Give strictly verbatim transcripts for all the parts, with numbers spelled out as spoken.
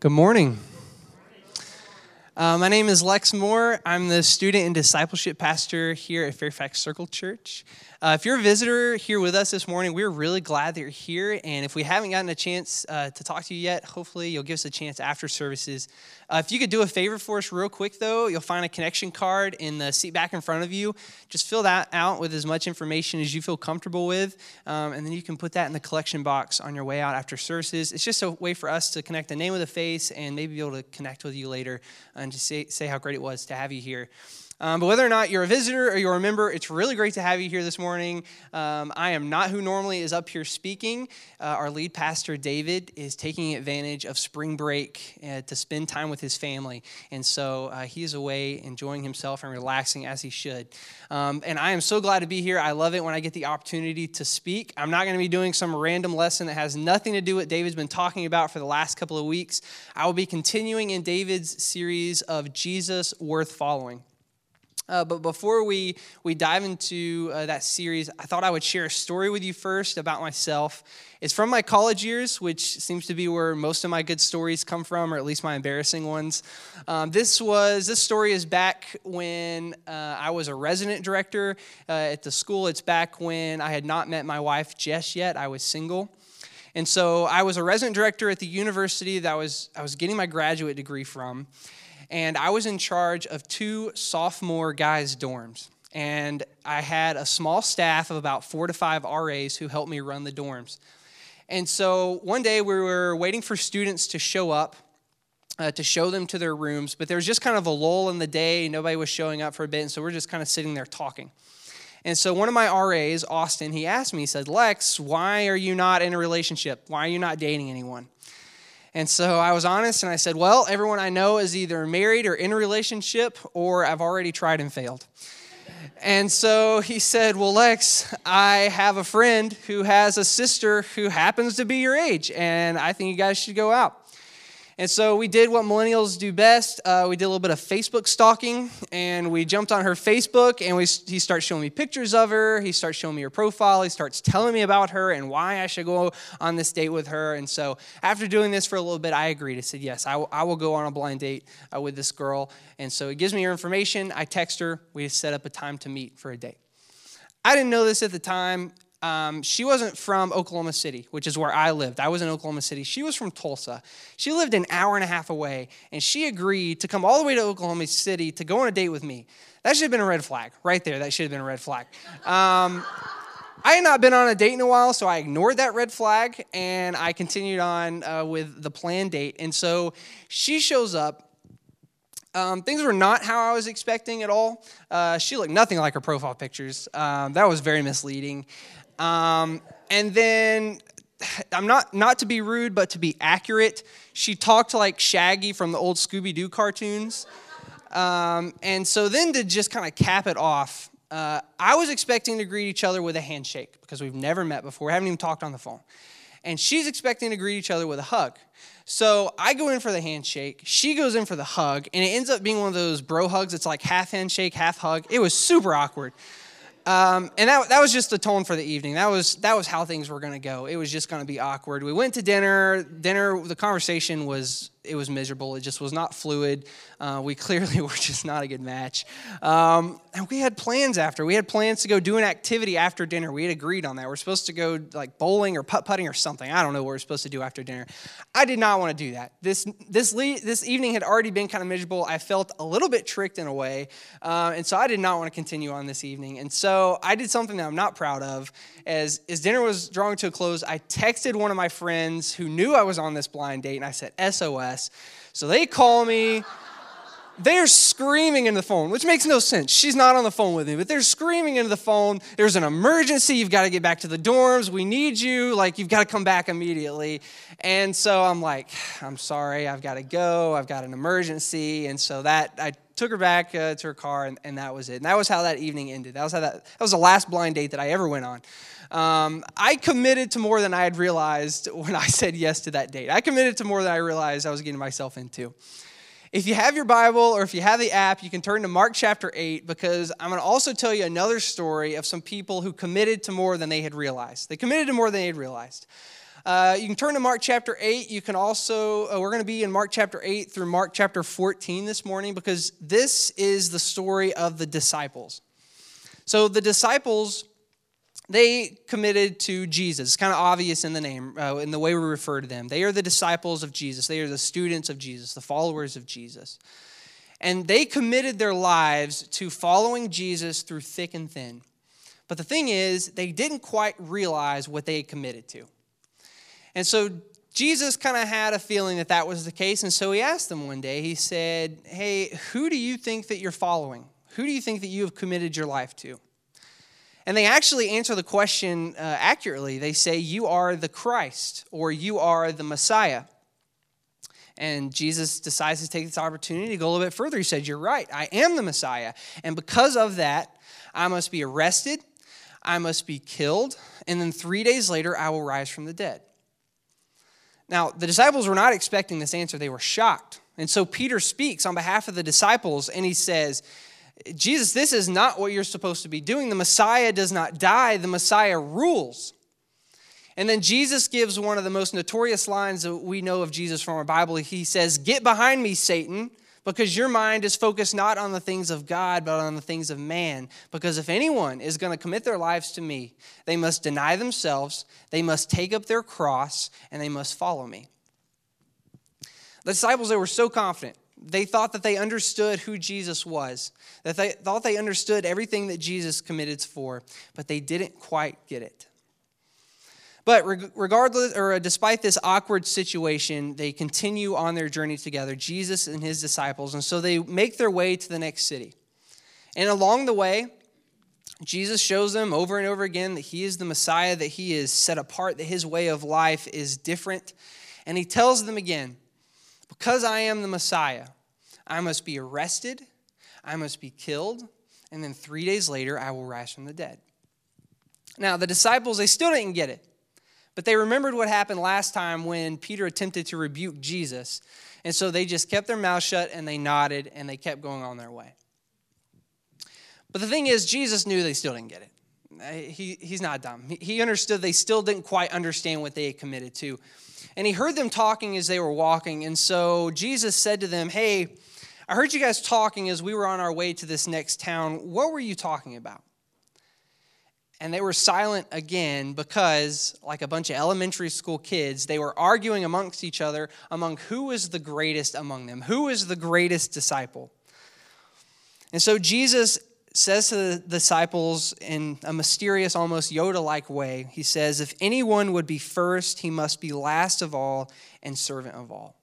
Good morning. Uh, my name is Lex Moore. I'm the student and discipleship pastor here at Fairfax Circle Church. Uh, if you're a visitor here with us this morning, we're really glad that you're here. And if we haven't gotten a chance uh, to talk to you yet, hopefully you'll give us a chance after services. Uh, if you could do a favor for us real quick, though, you'll find a connection card in the seat back in front of you. Just fill that out with as much information as you feel comfortable with, um, and then you can put that in the collection box on your way out after services. It's just a way for us to connect the name with a face and maybe be able to connect with you later and just say, say how great it was to have you here. Um, but whether or not you're a visitor or you're a member, it's really great to have you here this morning. Um, I am not who normally is up here speaking. Uh, our lead pastor, David, is taking advantage of spring break uh, to spend time with his family. And so uh, he is away enjoying himself and relaxing as he should. Um, and I am so glad to be here. I love it when I get the opportunity to speak. I'm not going to be doing some random lesson that has nothing to do with what David's been talking about for the last couple of weeks. I will be continuing in David's series of Jesus Worth Following. Uh, but before we, we dive into uh, that series, I thought I would share a story with you first about myself. It's from my college years, which seems to be where most of my good stories come from, or at least my embarrassing ones. Um, this was this story is back when uh, I was a resident director uh, at the school. It's back when I had not met my wife, Jess, yet. I was single. And so I was a resident director at the university that I was I was getting my graduate degree from. And I was in charge of two sophomore guys' dorms. And I had a small staff of about four to five R As who helped me run the dorms. And so one day we were waiting for students to show up, uh, to show them to their rooms. But there was just kind of a lull in the day. Nobody was showing up for a bit. And so we're just kind of sitting there talking. And so one of my R As, Austin, he asked me, he said, "Lex, why are you not in a relationship? Why are you not dating anyone?" And so I was honest, and I said, well, everyone I know is either married or in a relationship, or I've already tried and failed. And so he said, well, Lex, I have a friend who has a sister who happens to be your age, and I think you guys should go out. And so we did what millennials do best. Uh, we did a little bit of Facebook stalking, and we jumped on her Facebook, and we, he starts showing me pictures of her. He starts showing me her profile. He starts telling me about her and why I should go on this date with her. And so after doing this for a little bit, I agreed. I said, yes, I, w- I will go on a blind date uh, with this girl. And so he gives me her information. I text her. We set up a time to meet for a date. I didn't know this at the time. Um, she wasn't from Oklahoma City, which is where I lived. I was in Oklahoma City. She was from Tulsa. She lived an hour and a half away, and she agreed to come all the way to Oklahoma City to go on a date with me. That should have been a red flag right there. That should have been a red flag. Um, I had not been on a date in a while, so I ignored that red flag, and I continued on uh, with the planned date. And so she shows up. Um, things were not how I was expecting at all. Uh, she looked nothing like her profile pictures. Um, that was very misleading. Um, and then, I'm not not to be rude, but to be accurate, she talked like Shaggy from the old Scooby-Doo cartoons. Um, and so then to just kind of cap it off, uh, I was expecting to greet each other with a handshake because we've never met before, haven't even talked on the phone. And she's expecting to greet each other with a hug. So I go in for the handshake, she goes in for the hug, and it ends up being one of those bro hugs. It's like half handshake, half hug. It was super awkward. Um, and that that was just the tone for the evening. That was that was how things were going to go. It was just going to be awkward. We went to dinner. Dinner, the conversation was, it was miserable. It just was not fluid. Uh, we clearly were just not a good match. Um, and we had plans after. We had plans to go do an activity after dinner. We had agreed on that. We're supposed to go like bowling or putt-putting or something. I don't know what we're supposed to do after dinner. I did not want to do that. This this le- this evening had already been kind of miserable. I felt a little bit tricked in a way. Uh, and so I did not want to continue on this evening. And so I did something that I'm not proud of. As, as dinner was drawing to a close, I texted one of my friends who knew I was on this blind date, and I said, S O S. So they call me. They're screaming into the phone, which makes no sense. She's not on the phone with me, but they're screaming into the phone. There's an emergency. You've got to get back to the dorms. We need you. Like, you've got to come back immediately. And so I'm like, I'm sorry. I've got to go. I've got an emergency. And so that I took her back uh, to her car, and, and that was it. And that was how that evening ended. That was how that, that was the last blind date that I ever went on. Um, I committed to more than I had realized when I said yes to that date. I committed to more than I realized I was getting myself into. If you have your Bible or if you have the app, you can turn to Mark chapter eight, because I'm going to also tell you another story of some people who committed to more than they had realized. They committed to more than they had realized. Uh, you can turn to Mark chapter eight. You can also, uh, we're going to be in Mark chapter eight through Mark chapter fourteen this morning because this is the story of the disciples. So the disciples, they committed to Jesus. It's kind of obvious in the name, uh, in the way we refer to them. They are the disciples of Jesus. They are the students of Jesus, the followers of Jesus. And they committed their lives to following Jesus through thick and thin. But the thing is, they didn't quite realize what they had committed to. And so Jesus kind of had a feeling that that was the case. And so he asked them one day, he said, hey, who do you think that you're following? Who do you think that you have committed your life to? And they actually answer the question uh, accurately. They say, you are the Christ, or you are the Messiah. And Jesus decides to take this opportunity to go a little bit further. He said, you're right, I am the Messiah. And because of that, I must be arrested, I must be killed, and then three days later, I will rise from the dead. Now, the disciples were not expecting this answer. They were shocked. And so Peter speaks on behalf of the disciples, and he says, Jesus, this is not what you're supposed to be doing. The Messiah does not die. The Messiah rules. And then Jesus gives one of the most notorious lines that we know of Jesus from our Bible. He says, get behind me, Satan, because your mind is focused not on the things of God, but on the things of man. Because if anyone is going to commit their lives to me, they must deny themselves, they must take up their cross, and they must follow me. The disciples, they were so confident. They thought that they understood who Jesus was, that they thought they understood everything that Jesus committed for, but they didn't quite get it. But regardless, or despite this awkward situation, they continue on their journey together, Jesus and his disciples, and so they make their way to the next city. And along the way, Jesus shows them over and over again that he is the Messiah, that he is set apart, that his way of life is different. And he tells them again, because I am the Messiah, I must be arrested, I must be killed, and then three days later, I will rise from the dead. Now, the disciples, they still didn't get it. But they remembered what happened last time when Peter attempted to rebuke Jesus. And so they just kept their mouth shut and they nodded and they kept going on their way. But the thing is, Jesus knew they still didn't get it. He, he's not dumb. He understood they still didn't quite understand what they had committed to. And he heard them talking as they were walking. And so Jesus said to them, hey, I heard you guys talking as we were on our way to this next town. What were you talking about? And they were silent again because, like a bunch of elementary school kids, they were arguing amongst each other among who was the greatest among them, who was the greatest disciple. And so Jesus says to the disciples in a mysterious, almost Yoda-like way, he says, if anyone would be first, he must be last of all and servant of all.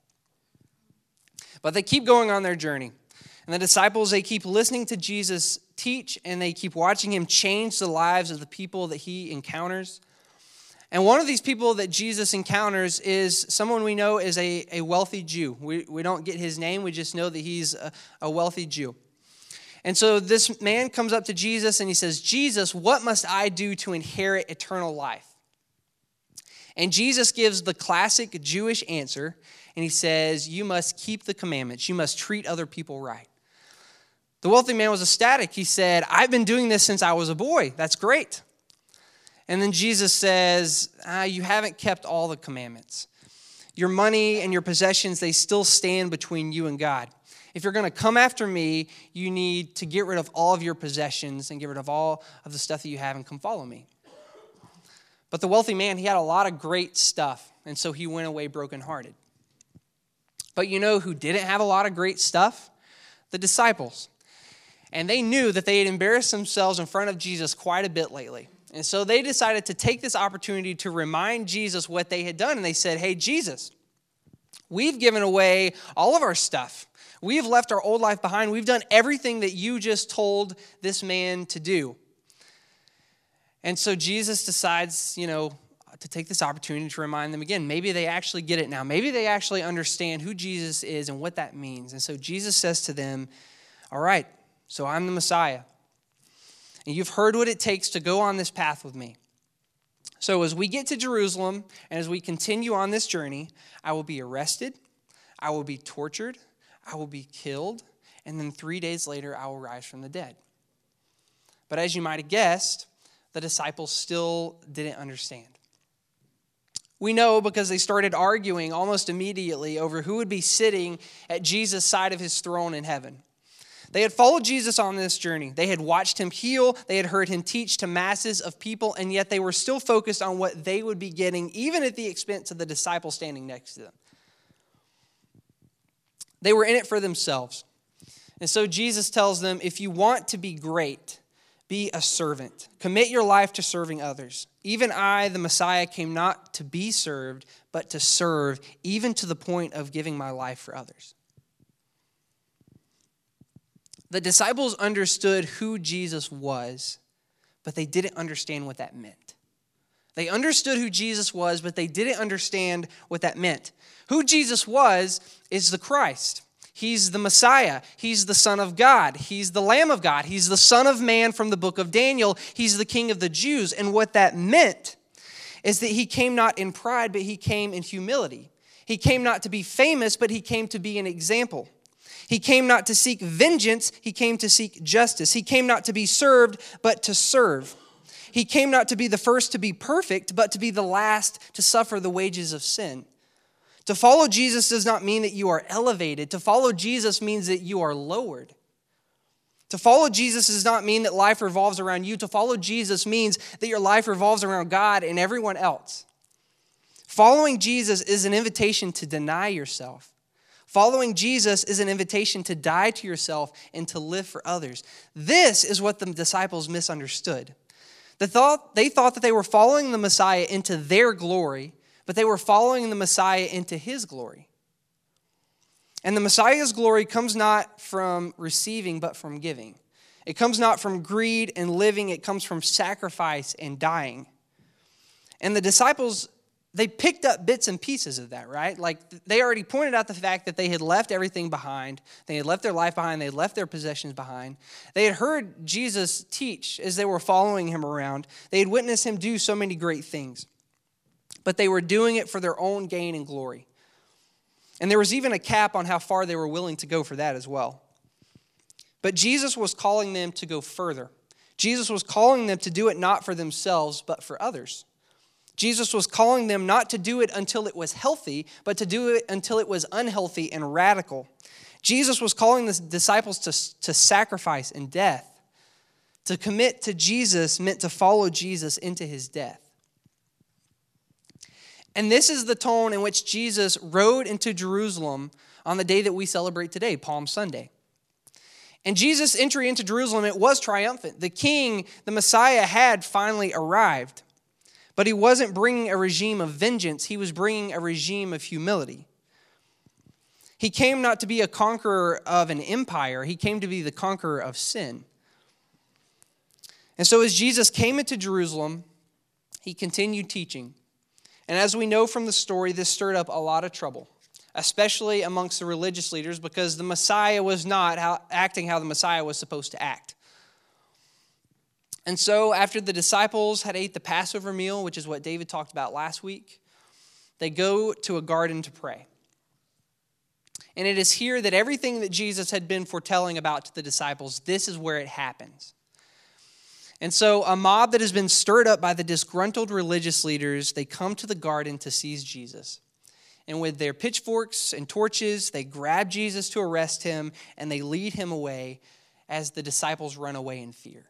But they keep going on their journey. And the disciples, they keep listening to Jesus teach, and they keep watching him change the lives of the people that he encounters. And one of these people that Jesus encounters is someone we know is a, a wealthy Jew. We, we don't get his name, we just know that he's a, a wealthy Jew. And so this man comes up to Jesus and he says, Jesus, what must I do to inherit eternal life? And Jesus gives the classic Jewish answer, and he says, you must keep the commandments. You must treat other people right. The wealthy man was ecstatic. He said, I've been doing this since I was a boy. That's great. And then Jesus says, ah, you haven't kept all the commandments. Your money and your possessions, they still stand between you and God. If you're going to come after me, you need to get rid of all of your possessions and get rid of all of the stuff that you have and come follow me. But the wealthy man, he had a lot of great stuff, and so he went away brokenhearted. But you know who didn't have a lot of great stuff? The disciples. And they knew that they had embarrassed themselves in front of Jesus quite a bit lately. And so they decided to take this opportunity to remind Jesus what they had done. And they said, hey, Jesus, we've given away all of our stuff. We have left our old life behind. We've done everything that you just told this man to do. And so Jesus decides, you know, to take this opportunity to remind them again. Maybe they actually get it now. Maybe they actually understand who Jesus is and what that means. And so Jesus says to them, all right, so I'm the Messiah. And you've heard what it takes to go on this path with me. So as we get to Jerusalem and as we continue on this journey, I will be arrested, I will be tortured, I will be killed, and then three days later I will rise from the dead. But as you might have guessed, the disciples still didn't understand. We know because they started arguing almost immediately over who would be sitting at Jesus' side of his throne in heaven. They had followed Jesus on this journey. They had watched him heal. They had heard him teach to masses of people, and yet they were still focused on what they would be getting, even at the expense of the disciples standing next to them. They were in it for themselves. And so Jesus tells them, if you want to be great, be a servant. Commit your life to serving others. Even I, the Messiah, came not to be served, but to serve, even to the point of giving my life for others. The disciples understood who Jesus was, but they didn't understand what that meant. They understood who Jesus was, but they didn't understand what that meant. Who Jesus was is the Christ. He's the Messiah. He's the Son of God. He's the Lamb of God. He's the Son of Man from the book of Daniel. He's the King of the Jews. And what that meant is that he came not in pride, but he came in humility. He came not to be famous, but he came to be an example. He came not to seek vengeance, he came to seek justice. He came not to be served, but to serve. He came not to be the first to be perfect, but to be the last to suffer the wages of sin. To follow Jesus does not mean that you are elevated. To follow Jesus means that you are lowered. To follow Jesus does not mean that life revolves around you. To follow Jesus means that your life revolves around God and everyone else. Following Jesus is an invitation to deny yourself. Following Jesus is an invitation to die to yourself and to live for others. This is what the disciples misunderstood. They thought, they thought that they were following the Messiah into their glory, but they were following the Messiah into his glory. And the Messiah's glory comes not from receiving, but from giving. It comes not from greed and living, it comes from sacrifice and dying. And the disciples, they picked up bits and pieces of that, right? Like they already pointed out the fact that they had left everything behind. They had left their life behind. They had left their possessions behind. They had heard Jesus teach as they were following him around. They had witnessed him do so many great things. But they were doing it for their own gain and glory. And there was even a cap on how far they were willing to go for that as well. But Jesus was calling them to go further. Jesus was calling them to do it not for themselves, but for others. Jesus was calling them not to do it until it was healthy, but to do it until it was unhealthy and radical. Jesus was calling the disciples to, to sacrifice and death. To commit to Jesus meant to follow Jesus into his death. And this is the tone in which Jesus rode into Jerusalem on the day that we celebrate today, Palm Sunday. And Jesus' entry into Jerusalem, it was triumphant. The king, the Messiah, had finally arrived. But he wasn't bringing a regime of vengeance. He was bringing a regime of humility. He came not to be a conqueror of an empire. He came to be the conqueror of sin. And so as Jesus came into Jerusalem, he continued teaching. And as we know from the story, this stirred up a lot of trouble, especially amongst the religious leaders, because the Messiah was not how, acting how the Messiah was supposed to act. And so after the disciples had ate the Passover meal, which is what David talked about last week, they go to a garden to pray. And it is here that everything that Jesus had been foretelling about to the disciples, this is where it happens. And so a mob that has been stirred up by the disgruntled religious leaders, they come to the garden to seize Jesus. And with their pitchforks and torches, they grab Jesus to arrest him, and they lead him away as the disciples run away in fear.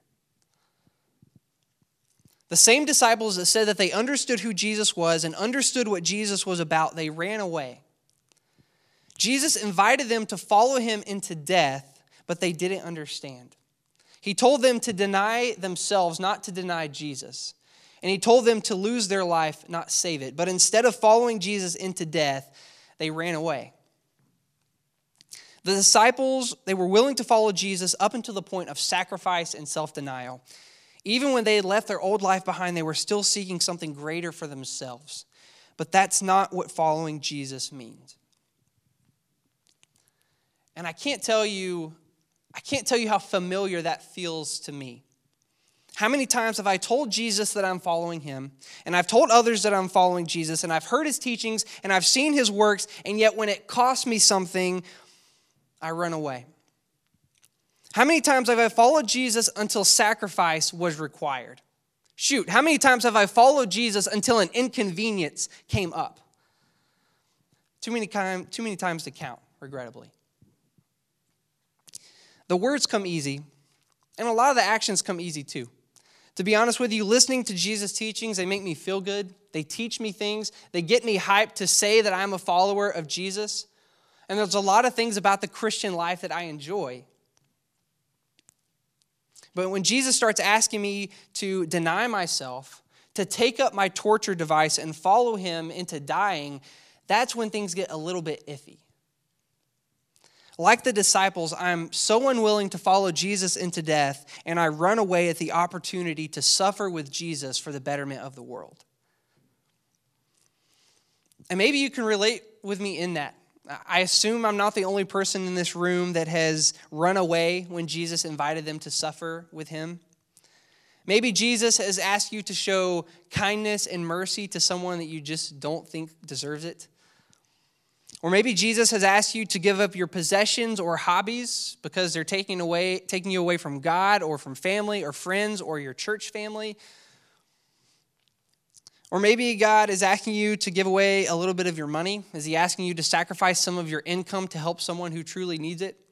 The same disciples that said that they understood who Jesus was and understood what Jesus was about, they ran away. Jesus invited them to follow him into death, but they didn't understand. He told them to deny themselves, not to deny Jesus. And he told them to lose their life, not save it. But instead of following Jesus into death, they ran away. The disciples, they were willing to follow Jesus up until the point of sacrifice and self-denial. Even when they had left their old life behind, they were still seeking something greater for themselves. But that's not what following Jesus means. And I can't tell you I can't tell you how familiar that feels to me. How many times have I told Jesus that I'm following him, and I've told others that I'm following Jesus, and I've heard his teachings, and I've seen his works, and yet when it costs me something, I run away? How many times have I followed Jesus until sacrifice was required? Shoot, how many times have I followed Jesus until an inconvenience came up? Too many, time, too many times to count, regrettably. The words come easy, and a lot of the actions come easy too. To be honest with you, listening to Jesus' teachings, they make me feel good. They teach me things. They get me hyped to say that I'm a follower of Jesus. And there's a lot of things about the Christian life that I enjoy. But when Jesus starts asking me to deny myself, to take up my torture device and follow him into dying, that's when things get a little bit iffy. Like the disciples, I'm so unwilling to follow Jesus into death, and I run away at the opportunity to suffer with Jesus for the betterment of the world. And maybe you can relate with me in that. I assume I'm not the only person in this room that has run away when Jesus invited them to suffer with him. Maybe Jesus has asked you to show kindness and mercy to someone that you just don't think deserves it. Or maybe Jesus has asked you to give up your possessions or hobbies because they're taking away, taking you away from God or from family or friends or your church family. Or maybe God is asking you to give away a little bit of your money. Is he asking you to sacrifice some of your income to help someone who truly needs it?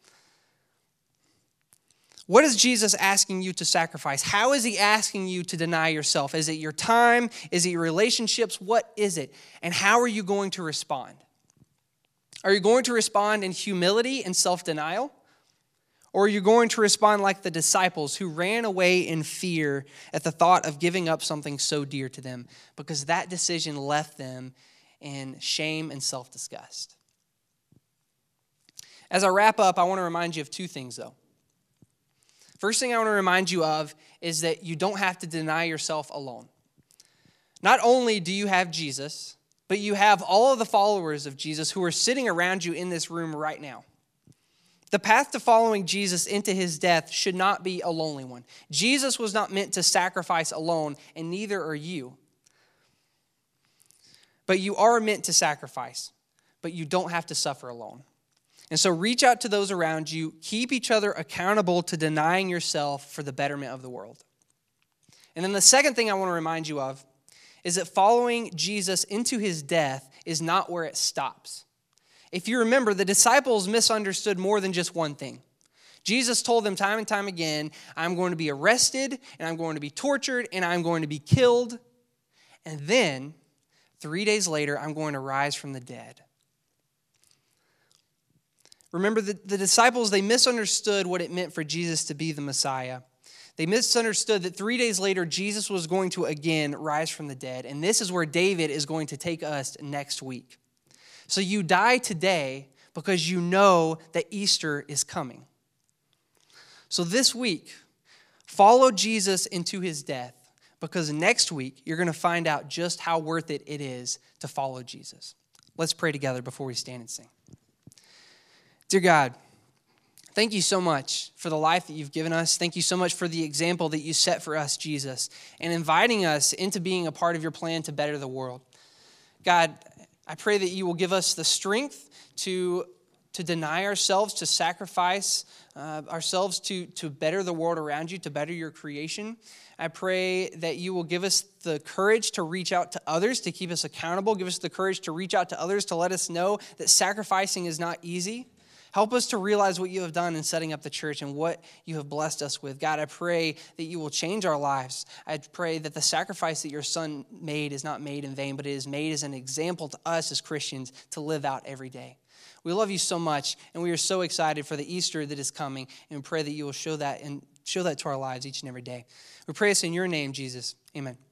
What is Jesus asking you to sacrifice? How is he asking you to deny yourself? Is it your time? Is it your relationships? What is it? And how are you going to respond? Are you going to respond in humility and self-denial? Or are you going to respond like the disciples who ran away in fear at the thought of giving up something so dear to them because that decision left them in shame and self-disgust? As I wrap up, I want to remind you of two things, though. First thing I want to remind you of is that you don't have to deny yourself alone. Not only do you have Jesus, but you have all of the followers of Jesus who are sitting around you in this room right now. The path to following Jesus into his death should not be a lonely one. Jesus was not meant to sacrifice alone, and neither are you. But you are meant to sacrifice, but you don't have to suffer alone. And so reach out to those around you. Keep each other accountable to denying yourself for the betterment of the world. And then the second thing I want to remind you of is that following Jesus into his death is not where it stops. If you remember, the disciples misunderstood more than just one thing. Jesus told them time and time again, I'm going to be arrested, and I'm going to be tortured, and I'm going to be killed. And then, three days later, I'm going to rise from the dead. Remember, the, the disciples, they misunderstood what it meant for Jesus to be the Messiah. They misunderstood that three days later, Jesus was going to again rise from the dead. And this is where David is going to take us next week. So you die today because you know that Easter is coming. So this week, follow Jesus into his death because next week, you're going to find out just how worth it it is to follow Jesus. Let's pray together before we stand and sing. Dear God, thank you so much for the life that you've given us. Thank you so much for the example that you set for us, Jesus, and inviting us into being a part of your plan to better the world. God, I pray that you will give us the strength to, to deny ourselves, to sacrifice uh, ourselves to, to better the world around you, to better your creation. I pray that you will give us the courage to reach out to others, to keep us accountable. Give us the courage to reach out to others, to let us know that sacrificing is not easy. Help us to realize what you have done in setting up the church and what you have blessed us with. God, I pray that you will change our lives. I pray that the sacrifice that your son made is not made in vain, but it is made as an example to us as Christians to live out every day. We love you so much, and we are so excited for the Easter that is coming, and we pray that you will show that and show that to our lives each and every day. We pray this in your name, Jesus. Amen.